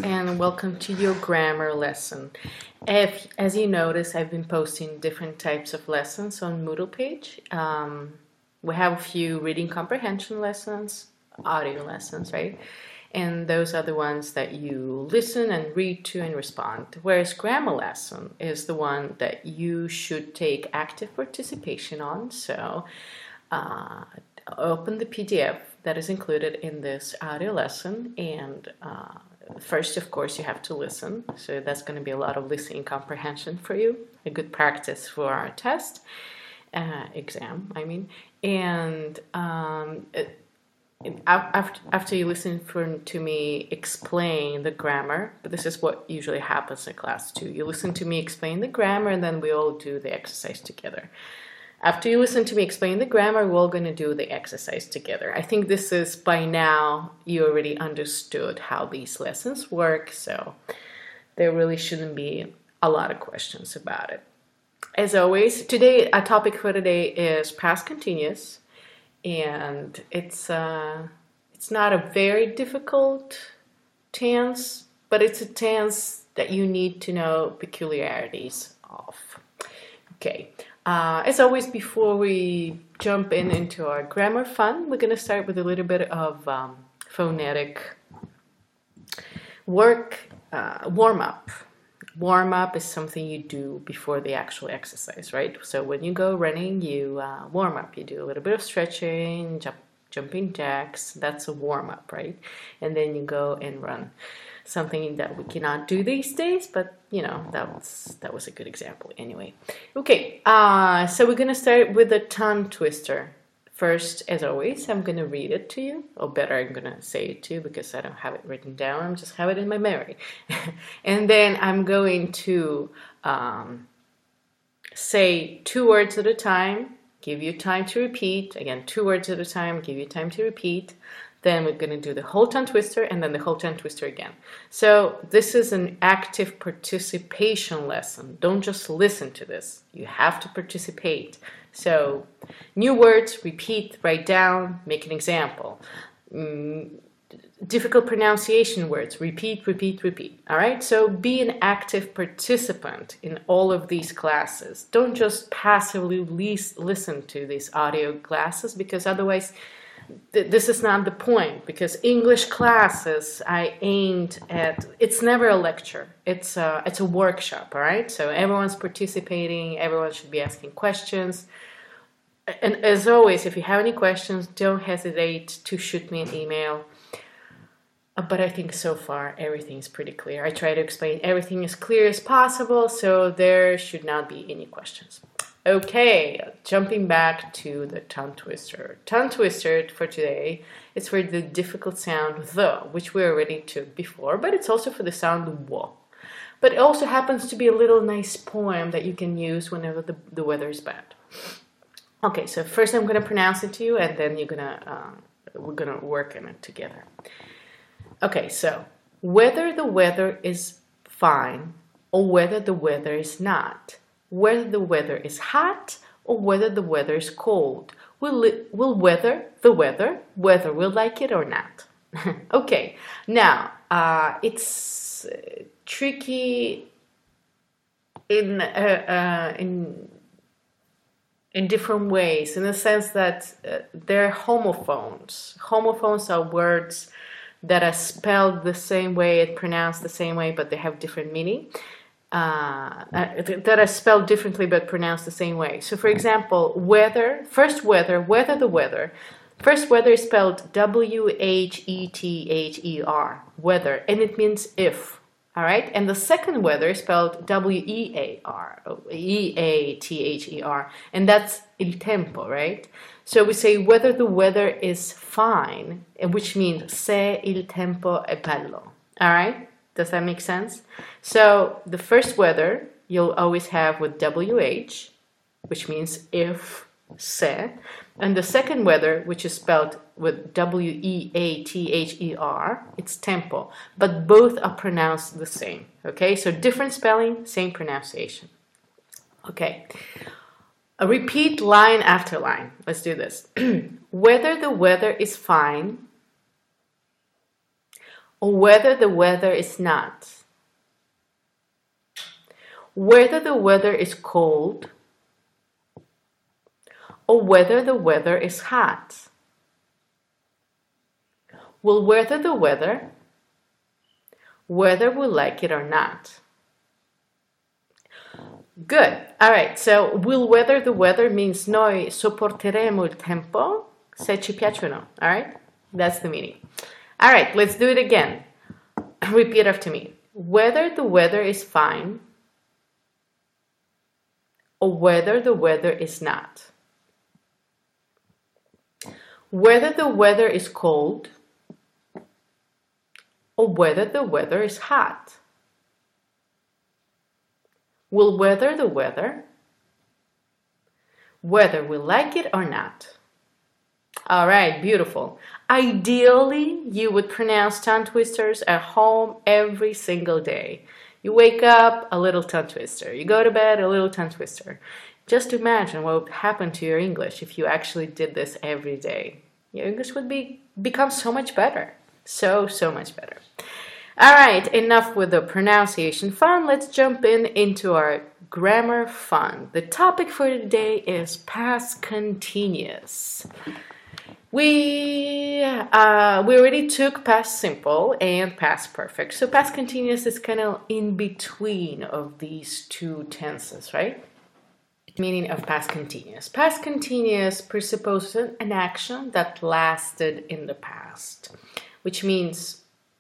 and welcome to your grammar lesson. As you notice, I've been posting different types of lessons on Moodle page. We have a few reading comprehension lessons, audio lessons, right? And those are the ones that you listen and read to and respond. Whereas grammar lesson is the one that you should take active participation on. So open the PDF that is included in this audio lesson, and first, of course, you have to listen. So that's going to be a lot of listening comprehension for you, a good practice for our test exam, I mean. And after you listen to me explain the grammar, but this is what usually happens in class too. You listen to me explain the grammar, and then we all do the exercise together. After you listen to me explain the grammar, we're all going to do the exercise together. I think this is, by now, you already understood how these lessons work, so there really shouldn't be a lot of questions about it. As always, today, our topic for today is past continuous, and it's not a very difficult tense, but it's a tense that you need to know peculiarities of. Okay. As always, before we jump into our grammar fun, we're going to start with a little bit of phonetic warm-up. Warm-up is something you do before the actual exercise, right? So when you go running, you warm up. You do a little bit of stretching, jumping jacks. That's a warm-up, right? And then you go and run. Something that we cannot do these days, but you know, that was a good example anyway. Okay, so we're gonna start with a tongue twister. First, as always, I'm gonna read it to you, or better, I'm gonna say it to you because I don't have it written down. I just have it in my memory. And then I'm going to say 2 words at a time, give you time to repeat. Again, 2 words at a time, give you time to repeat. Then we're going to do the whole tongue twister and then the whole tongue twister again. So this is an active participation lesson. Don't just listen to this. You have to participate. So new words, repeat, write down, make an example. Difficult pronunciation words, repeat, repeat, repeat. All right? So be an active participant in all of these classes. Don't just passively listen to these audio classes, because otherwise this is not the point, because English classes I aimed at, it's never a lecture, it's a workshop, all right? So everyone's participating, everyone should be asking questions. And as always, if you have any questions, don't hesitate to shoot me an email. But I think so far everything's pretty clear. I try to explain everything as clear as possible, so there should not be any questions. Okay, jumping back to the tongue twister. Tongue twister for today is for the difficult sound the, which we already took before, but it's also for the sound wo. But it also happens to be a little nice poem that you can use whenever the weather is bad. Okay, so first I'm going to pronounce it to you, and then we're gonna work on it together. Okay, so whether the weather is fine or whether the weather is not, whether the weather is hot or whether the weather is cold, will weather the weather, whether we'll like it or not. Okay, now it's tricky in different ways, in the sense that they're homophones. Homophones are words that are spelled the same way and pronounced the same way, but they have different meaning. That are spelled differently but pronounced the same way. So, for example, weather, whether the weather. First weather is spelled W-H-E-T-H-E-R, weather, and it means if. All right, and the second weather is spelled W-E-A-R, E-A-T-H-E-R, and that's il tempo, right? So we say whether the weather is fine, which means se il tempo è bello. All right, does that make sense? So the first weather you'll always have with WH, which means if, se, and the second weather, which is spelled with W-E-A-T-H-E-R, it's tempo, but both are pronounced the same, okay? So different spelling, same pronunciation. Okay, a repeat line after line. Let's do this. Whether the weather is fine or whether the weather is not. Whether the weather is cold or whether the weather is hot. We'll weather the weather, whether we like it or not. Good. All right. So we'll weather the weather means noi sopporteremo il tempo se ci piace o no. All right. That's the meaning. All right. Let's do it again. Repeat after me. Whether the weather is fine or whether the weather is not. Whether the weather is cold or whether the weather is hot. We'll weather the weather, whether we like it or not. All right, beautiful. Ideally, you would pronounce tongue twisters at home every single day. You wake up, a little tongue twister. You go to bed, a little tongue twister. Just imagine what would happen to your English if you actually did this every day. Your English would become so much better. So much better. All right, enough with the pronunciation fun. Let's jump into our grammar fun. The topic for today is past continuous. We already took past simple and past perfect. So past continuous is kind of in between of these two tenses, right? Meaning of past continuous. Past continuous presupposes an action that lasted in the past, which means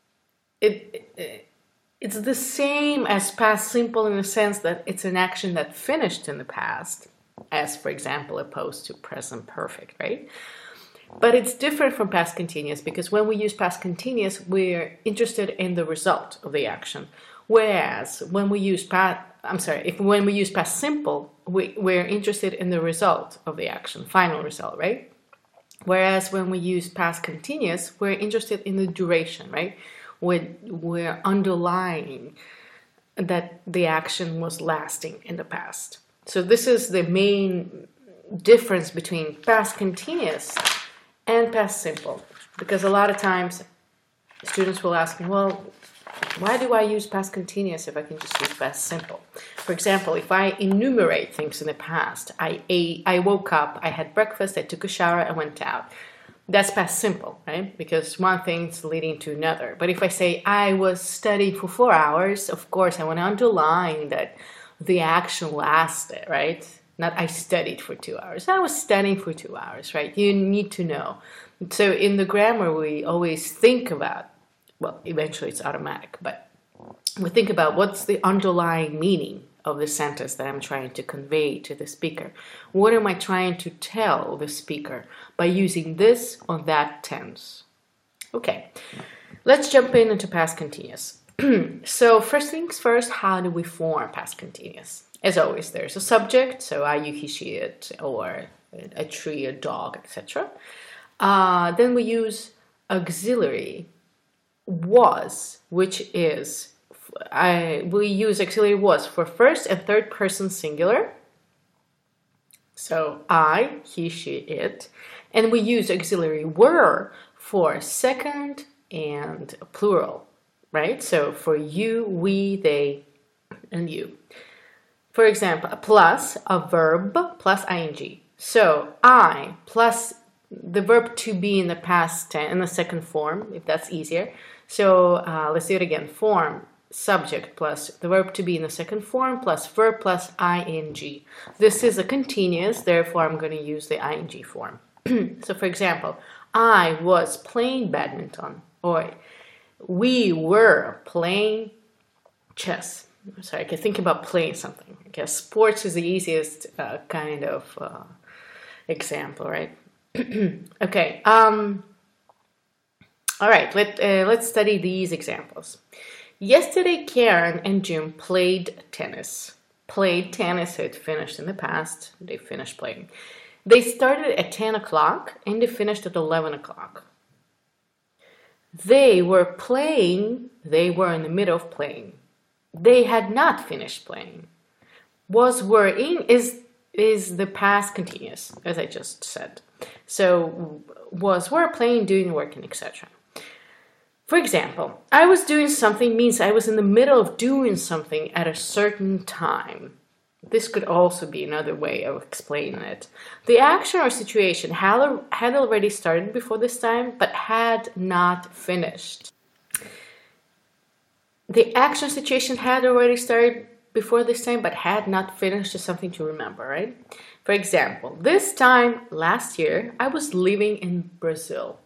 it's the same as past simple in the sense that it's an action that finished in the past, as for example opposed to present perfect, right? But it's different from past continuous because when we use past continuous, we're interested in the result of the action. Whereas when we use when we use past simple, we're interested in the result of the action, final result, right? Whereas when we use past continuous, we're interested in the duration, right? We're underlying that the action was lasting in the past. So this is the main difference between past continuous and past simple. Because a lot of times students will ask me, well, why do I use past continuous if I can just use past simple? For example, if I enumerate things in the past, I woke up, I had breakfast, I took a shower, I went out. That's past simple, right? Because one thing's leading to another. But if I say I was studying for 4 hours, of course I want to underline that the action lasted, right? Not I studied for 2 hours. I was studying for 2 hours, right? You need to know. So in the grammar, we always think about, well, eventually it's automatic, but we think about what's the underlying meaning of the sentence that I'm trying to convey to the speaker. What am I trying to tell the speaker by using this or that tense? Okay, let's jump into past continuous. So first things first, how do we form past continuous? As always, there's a subject, so I, you, he, she, it, or a tree, a dog, etc. Then we use auxiliary was, which is we use auxiliary was for first and third person singular. So I, he, she, it. And we use auxiliary were for second and plural, right? So for you, we, they, and you. For example, plus a verb plus ing. So I plus the verb to be in the past tense, in the second form, if that's easier. So let's do it again. Form, subject plus the verb to be in the second form plus verb plus ing. This is a continuous, therefore I'm going to use the ing form. So for example, I was playing badminton, or we were playing chess. Sorry, I can think about playing something. I guess sports is the easiest kind of example, right? Okay. All right. Let's study these examples. Yesterday, Karen and Jim played tennis. Played tennis. So it finished in the past. They finished playing. They started at 10 o'clock and they finished at 11 o'clock. They were playing. They were in the middle of playing. They had not finished playing. Was, were, in is the past continuous, as I just said. So was, were, playing, doing, working, etc. For example, I was doing something means I was in the middle of doing something at a certain time. This could also be another way of explaining it. The action or situation had already started before this time, but had not finished. The action situation had already started before this time, but had not finished is something to remember, right? For example, this time last year, I was living in Brazil.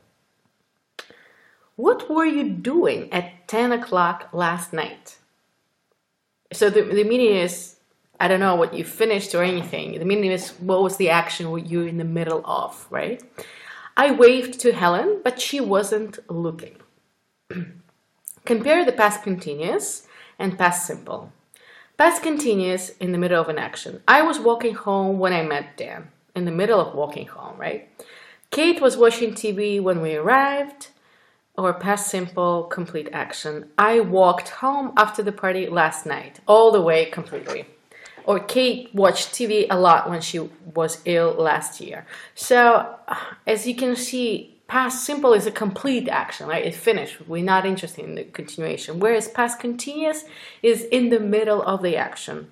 What were you doing at 10 o'clock last night? So the meaning is, I don't know what you finished or anything. The meaning is, what was the action you were in the middle of, right? I waved to Helen, but she wasn't looking. Compare the past continuous and past simple. Past continuous in the middle of an action. I was walking home when I met Dan. In the middle of walking home, right? Kate was watching TV when we arrived. Or past simple, complete action. I walked home after the party last night. All the way completely. Or Kate watched TV a lot when she was ill last year. So, as you can see, past simple is a complete action, right? It finished. We're not interested in the continuation. Whereas past continuous is in the middle of the action.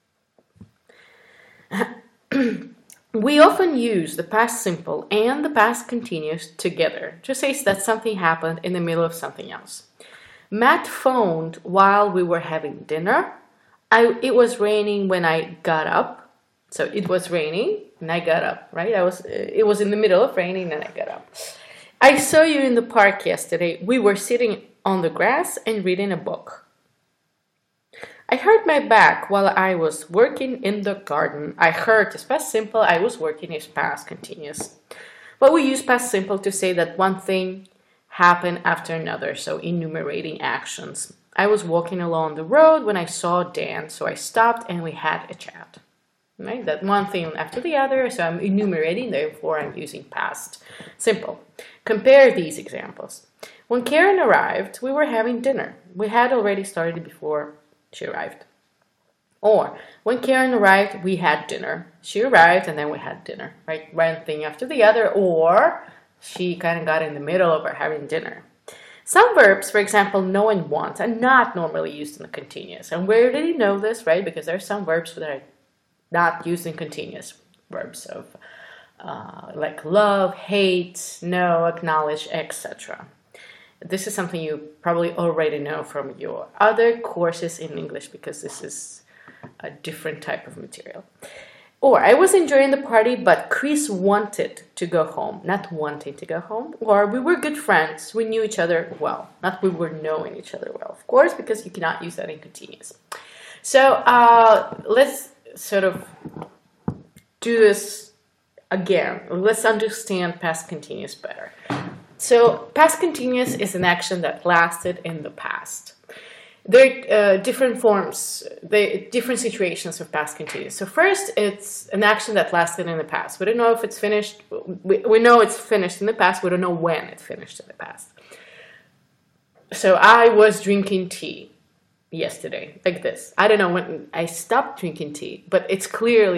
We often use the past simple and the past continuous together to say that something happened in the middle of something else. Matt phoned while we were having dinner. It was raining when I got up. So it was raining and I got up, right? It was in the middle of raining and I got up. I saw you in the park yesterday. We were sitting on the grass and reading a book. I hurt my back while I was working in the garden. I hurt is past simple. I was working is past continuous. But we use past simple to say that one thing happened after another, so enumerating actions. I was walking along the road when I saw Dan, so I stopped and we had a chat. Right? That one thing after the other, so I'm enumerating, therefore I'm using past simple. Compare these examples. When Karen arrived, we were having dinner. We had already started before she arrived. Or, when Karen arrived, we had dinner. She arrived and then we had dinner, right? One thing after the other, or she kind of got in the middle of our having dinner. Some verbs, for example, know and want, are not normally used in the continuous. And we already know this, right? Because there are some verbs that are not used in continuous. Verbs of like love, hate, know, acknowledge, etc. This is something you probably already know from your other courses in English because this is a different type of material. Or, I was enjoying the party, but Chris wanted to go home, not wanting to go home. Or, we were good friends, we knew each other well, not we were knowing each other well, of course, because you cannot use that in continuous. So, let's sort of do this again. Let's understand past continuous better. So, past continuous is an action that lasted in the past. There are different forms, different situations of past continuous. So first, it's an action that lasted in the past. We don't know if it's finished. We know it's finished in the past. We don't know when it finished in the past. So I was drinking tea yesterday, like this. I don't know when I stopped drinking tea, but it's clear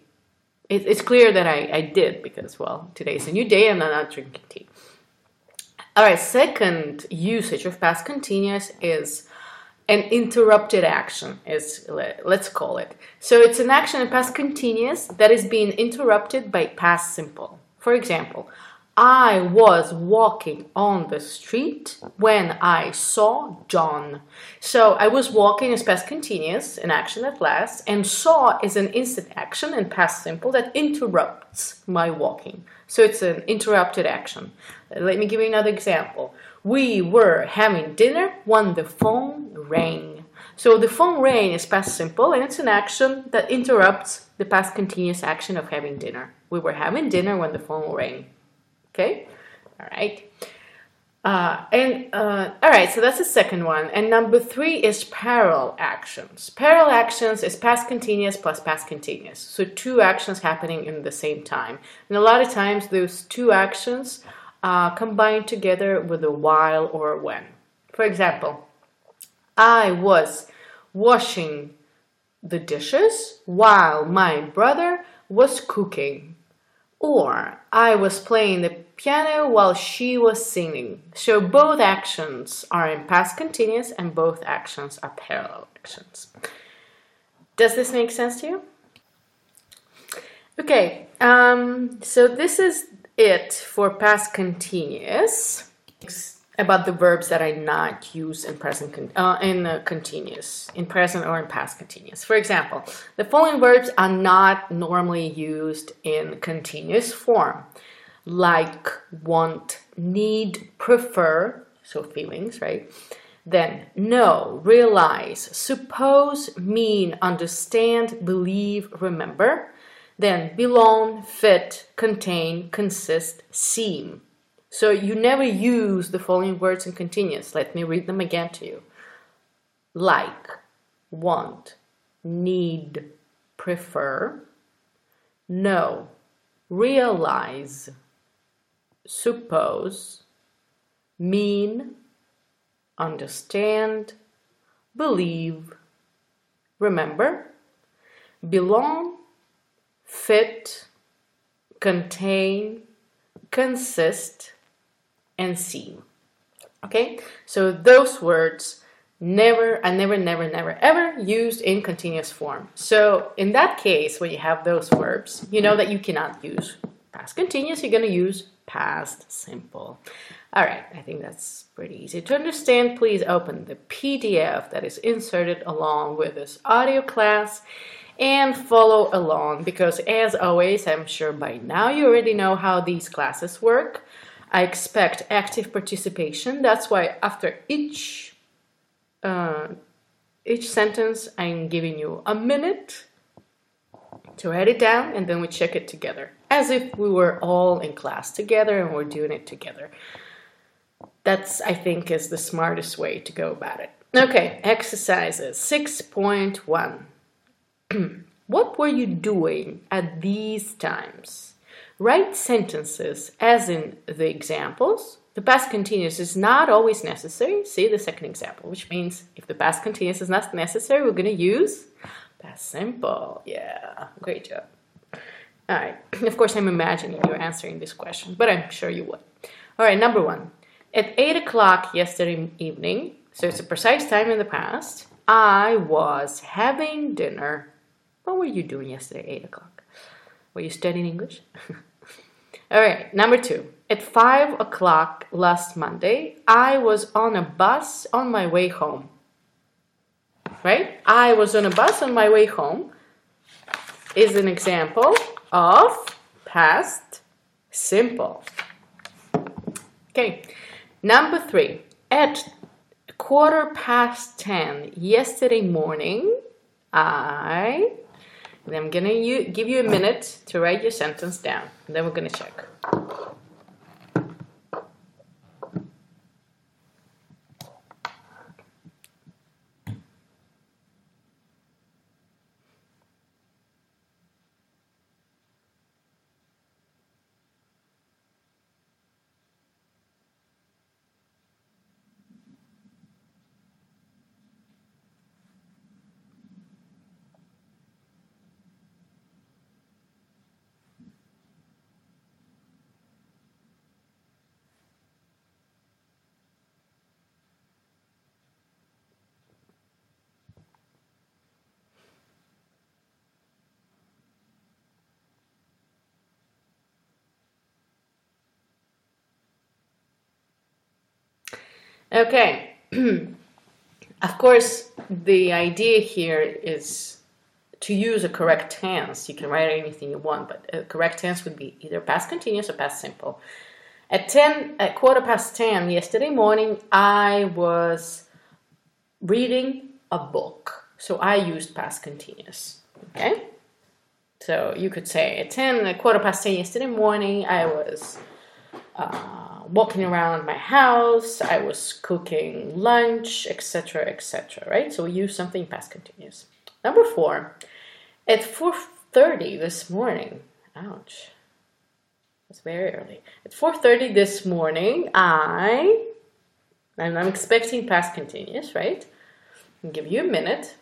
that I did because, well, today's a new day and I'm not drinking tea. All right, second usage of past continuous is an interrupted action, let's call it. So it's an action in past continuous that is being interrupted by past simple. For example, I was walking on the street when I saw John. So I was walking is past continuous, an action that lasts, and saw is an instant action in past simple that interrupts my walking. So it's an interrupted action. Let me give you another example. We were having dinner when the phone rang. So the phone rang is past simple and it's an action that interrupts the past continuous action of having dinner. We were having dinner when the phone rang. Okay? All right. All right, so that's the second one. And number 3 is parallel actions. Parallel actions is past continuous plus past continuous. So 2 actions happening in the same time. And a lot of times those 2 actions combined together with a while or a when. For example, I was washing the dishes while my brother was cooking. Or I was playing the piano while she was singing. So both actions are in past continuous and both actions are parallel actions. Does this make sense to you? Okay, so this is it for past continuous. About the verbs that are not used in continuous, in present or in past continuous. For example, the following verbs are not normally used in continuous form, like want, need, prefer, so feelings, right? Then know, realize, suppose, mean, understand, believe, remember. Then belong, fit, contain, consist, seem. So you never use the following words in continuous. Let me read them again to you. Like, want, need, prefer, know, realize, suppose, mean, understand, believe, remember, belong, fit, contain, consist, and seem. Okay, so those words never ever used in continuous form. So in that case, when you have those verbs, you know that you cannot use past continuous, you're going to use past simple. All right, I think that's pretty easy to understand. Please open the PDF that is inserted along with this audio class and follow along, because as always, I'm sure by now you already know how these classes work. I expect active participation. That's why after each sentence, I'm giving you a minute to write it down, and then we check it together, as if we were all in class together and we're doing it together. That's, I think, is the smartest way to go about it. Okay, exercises 6.1. What were you doing at these times? Write sentences as in the examples. The past continuous is not always necessary. See the second example, which means if the past continuous is not necessary, we're going to use past simple. Yeah, great job. All right. Of course, I'm imagining you're answering this question, but I'm sure you would. All right, number 1. At 8 o'clock yesterday evening, so it's a precise time in the past, I was having dinner. What were you doing yesterday at 8 o'clock? Were you studying English? All right, number 2. At 5 o'clock last Monday, I was on a bus on my way home. Right? I was on a bus on my way home is an example of past simple. Okay, number 3. At 10:15 yesterday morning, and I'm going to give you a minute to write your sentence down, and then we're going to check. Okay. Of course, the idea here is to use a correct tense. You can write anything you want, but a correct tense would be either past continuous or past simple. At 10:15 yesterday morning, I was reading a book. So I used past continuous. Okay? So you could say at 10:15 yesterday morning, I was walking around my house, I was cooking lunch, etc., etc., right? So we use something past continuous. Number 4, at 4:30 this morning, ouch, that's very early. At 4:30 this morning, I'm expecting past continuous, right? I'll give you a minute.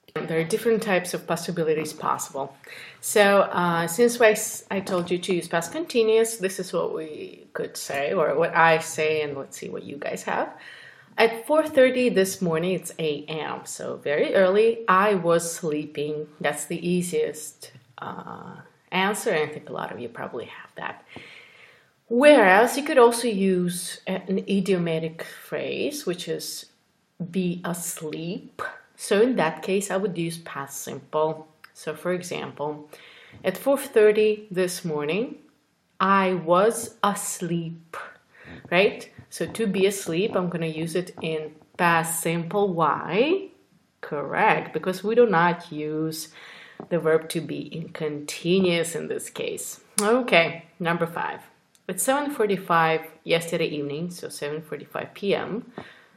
There are different types of possibilities possible. So since I told you to use past continuous, this is what we could say, or what I say, and let's see what you guys have. At 4:30 this morning, it's a.m., so very early, I was sleeping. That's the easiest answer, and I think a lot of you probably have that. Whereas you could also use an idiomatic phrase, which is be asleep. So in that case, I would use past simple. So for example, at 4:30 this morning, I was asleep, right? So to be asleep, I'm going to use it in past simple. Why? Correct, because we do not use the verb to be in continuous in this case. Okay, number 5. At 7:45 yesterday evening, so 7:45 p.m.,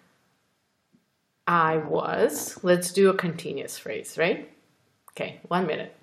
I was, let's do a continuous phrase, right? Okay, 1 minute.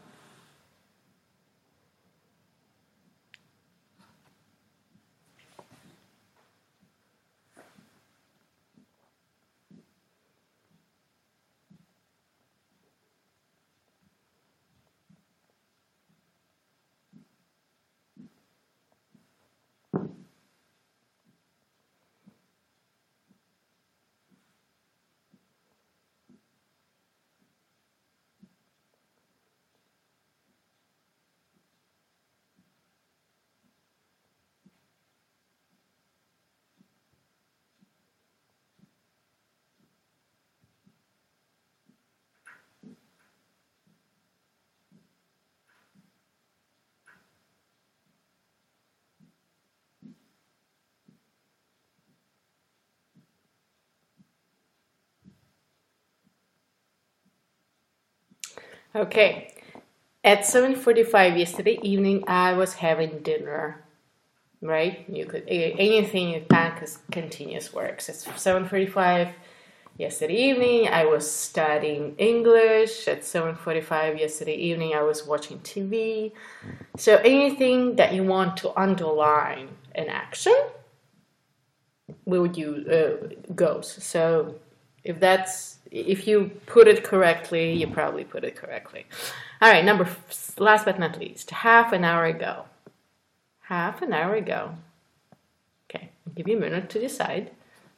Okay, at 7:45 yesterday evening, I was having dinner, right? You could, anything in past continuous works. It's 7:45 yesterday evening, I was studying English. At 7:45 yesterday evening, I was watching TV. So anything that you want to underline an action, we would use goes. So if you put it correctly, you probably put it correctly. All right, last but not least, half an hour ago. Half an hour ago. Okay, I'll give you a minute to decide.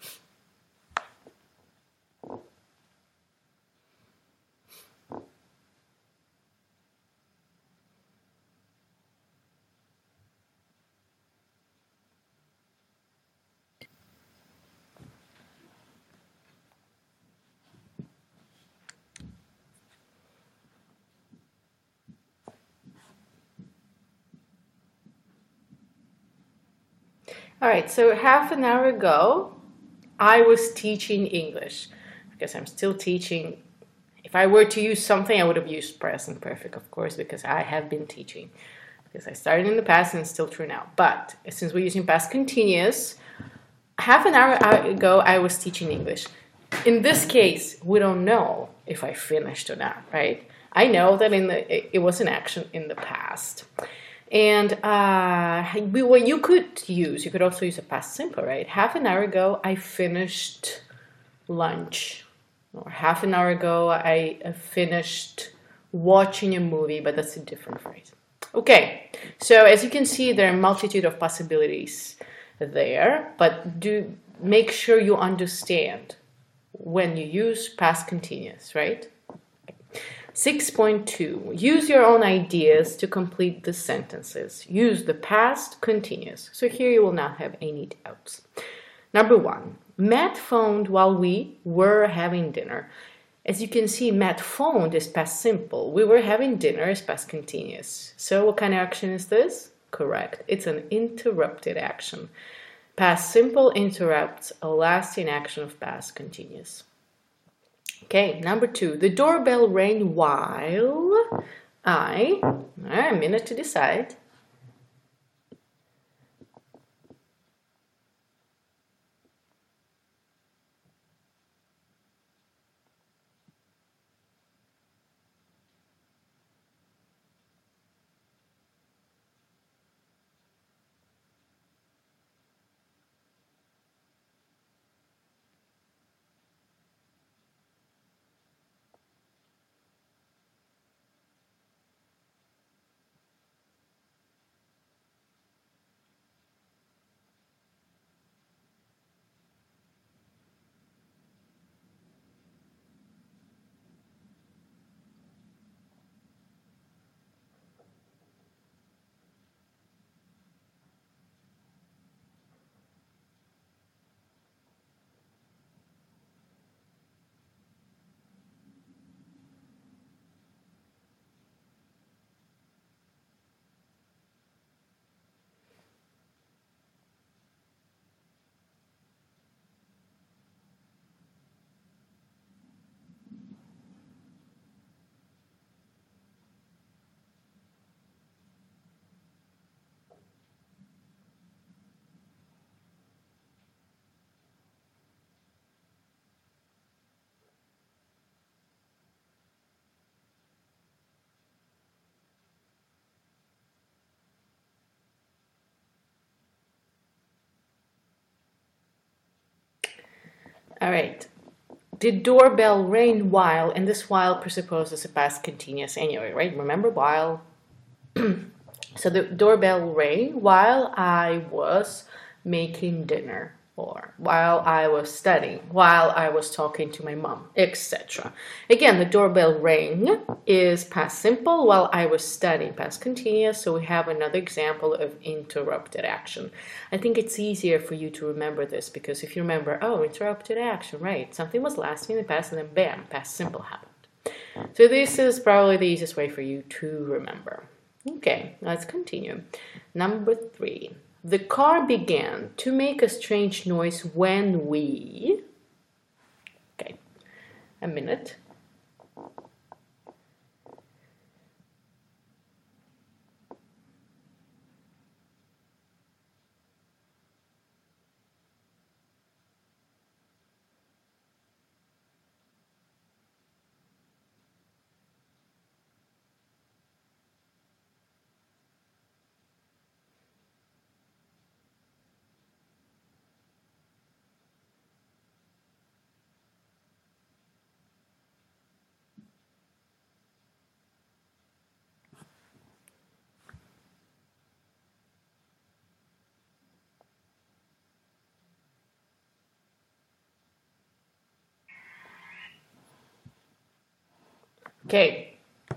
All right, so half an hour ago, I was teaching English because I'm still teaching. If I were to use something, I would have used present perfect, of course, because I have been teaching. Because I started in the past and it's still true now. But since we're using past continuous, half an hour ago, I was teaching English. In this case, we don't know if I finished or not, right? I know that it was an action in the past. And what you could also use a past simple, right? Half an hour ago, I finished lunch. Or half an hour ago, I finished watching a movie, but that's a different phrase. Okay, so as you can see, there are a multitude of possibilities there, but do make sure you understand when you use past continuous, right? 6.2, use your own ideas to complete the sentences. Use the past continuous. So here you will not have any doubts. Number 1, Matt phoned while we were having dinner. As you can see, Matt phoned is past simple. We were having dinner is past continuous. So what kind of action is this? Correct. It's an interrupted action. Past simple interrupts a lasting action of past continuous. Okay, number 2. The doorbell rang while a minute to decide. All right. The doorbell rang while, and this while presupposes a past continuous anyway, right? Remember while. So the doorbell rang while I was making dinner, or while I was studying, while I was talking to my mom, etc. Again, the doorbell rang is past simple, while I was studying, past continuous. So we have another example of interrupted action. I think it's easier for you to remember this because if you remember, oh, interrupted action, right? Something was lasting in the past and then bam, past simple happened. So this is probably the easiest way for you to remember. Okay, let's continue. Number 3. The car began to make a strange noise when we... Okay, a minute. Okay.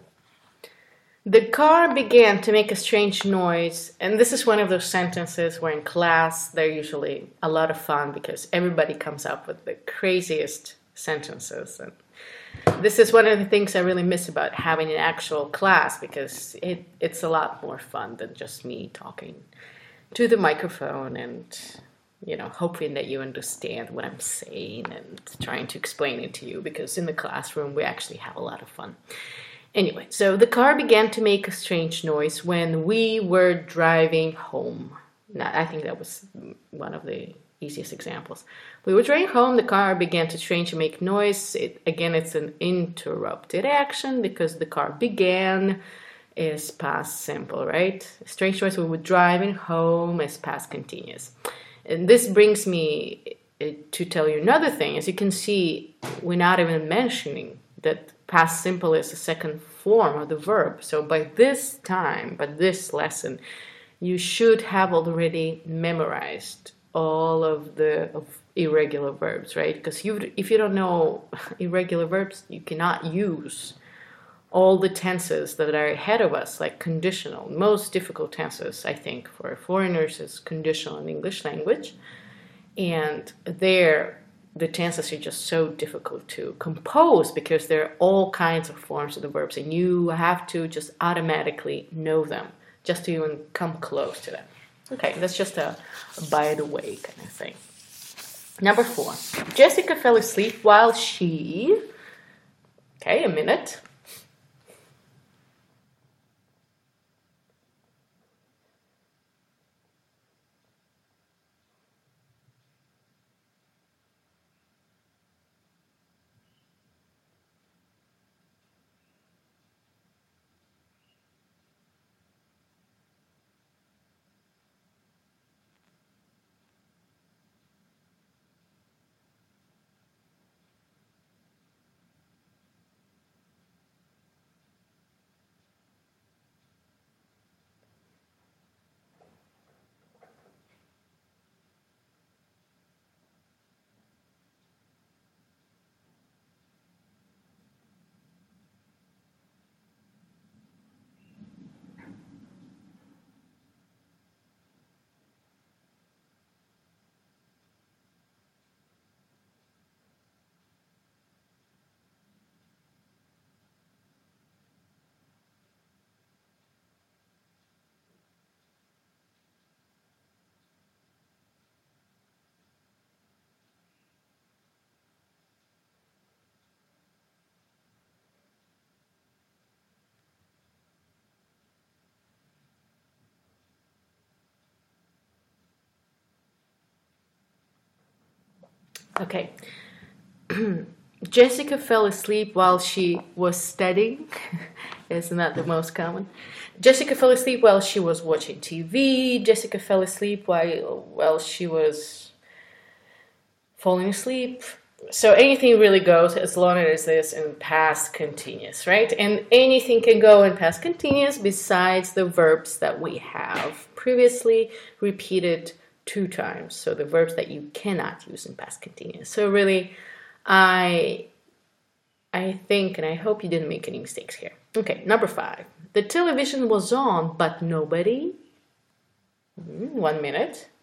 The car began to make a strange noise, and this is one of those sentences where in class they're usually a lot of fun because everybody comes up with the craziest sentences. And this is one of the things I really miss about having an actual class because it's a lot more fun than just me talking to the microphone and, you know, hoping that you understand what I'm saying and trying to explain it to you, because in the classroom we actually have a lot of fun. Anyway, so the car began to make a strange noise when we were driving home. Now, I think that was one of the easiest examples. We were driving home, the car began to strangely make noise. Again, it's an interrupted action because the car began is past simple, right? Strange noise, we were driving home is past continuous. And this brings me to tell you another thing. As you can see, we're not even mentioning that past simple is the second form of the verb. So by this time, by this lesson, you should have already memorized all of the irregular verbs, right? Because if you don't know irregular verbs, you cannot use all the tenses that are ahead of us, like conditional. Most difficult tenses, I think, for foreigners is conditional in English language. And there, the tenses are just so difficult to compose because there are all kinds of forms of the verbs, and you have to just automatically know them just to even come close to them. Okay, that's just a by the way kind of thing. Number 4. Jessica fell asleep while she... Okay, a minute. Okay. Jessica fell asleep while she was studying. Isn't that the most common? Jessica fell asleep while she was watching TV. Jessica fell asleep while she was falling asleep. So anything really goes as long as it's in past continuous, right? And anything can go in past continuous besides the verbs that we have previously repeated 2 times. So the verbs that you cannot use in past continuous. So really, I think, and I hope you didn't make any mistakes here. Okay, number 5. The television was on, but nobody. 1 minute.